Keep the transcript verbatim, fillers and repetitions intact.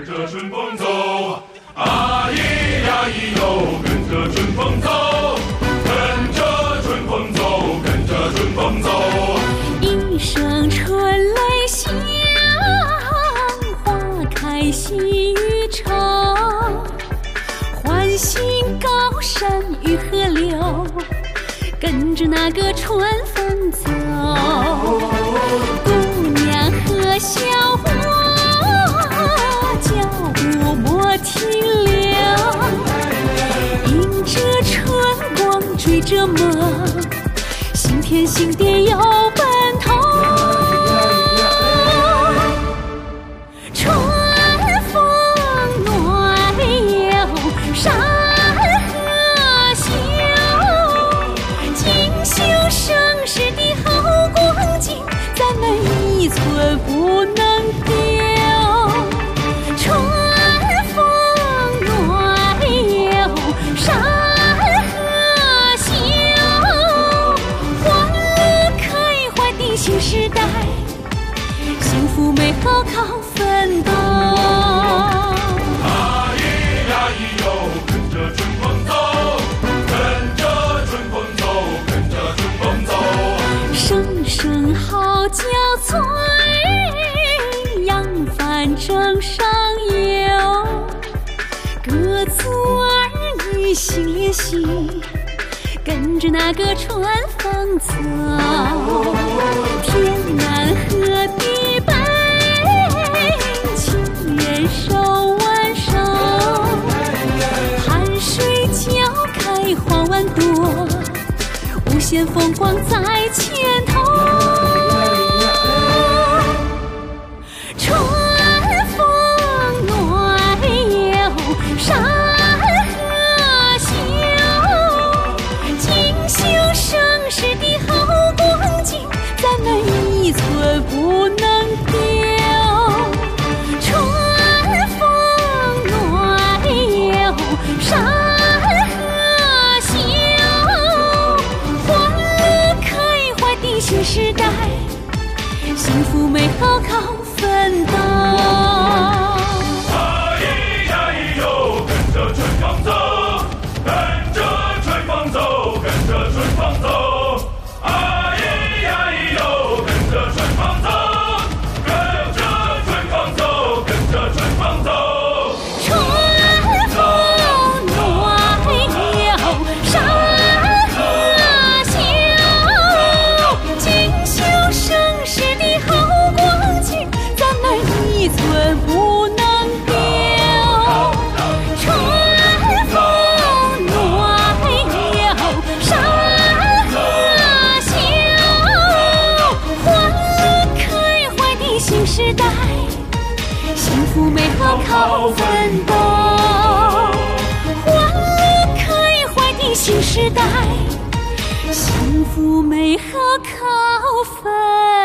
着春风走，啊咿呀咿哟，跟着春风走，跟着春风走，跟着春风走。 一声春雷响，花开喜欲愁，唤醒高山与河流，跟着那个春风走。姑娘和小伙，脚步莫停留，迎着春光追着梦，心田心田有奔头。春风暖游山河秀，锦绣盛世的好光景，咱们一寸不能丢。春风暖游山河秀，欢乐开怀的新时代，幸福美好靠奋斗。 啊咿呀咿哟，跟着春风走，跟着春风走，跟着春风走。 声声号角催，扬帆正上游，各族儿女心连心，跟着那个春风走。天南河地北，情缘手挽手，汗水浇开花万朵，无限风光在前头。春风暖游山河秀，锦绣盛世的好光景，咱们一寸不能丢。春风暖游山河秀，欢乐开怀的新时代，幸福美好靠奋斗。 啊咿呀咿哟，跟着春风走，跟着春风走，跟着春风走。啊咿呀咿哟，跟着春风走，跟着春风走，跟着春风走。 春风暖游山河秀，锦绣盛世的好光景，咱们一寸不能丢。春风暖游山河秀，欢乐开怀的新时代，幸福美好靠奋斗。欢乐开怀的新时代，幸福美好靠奋斗。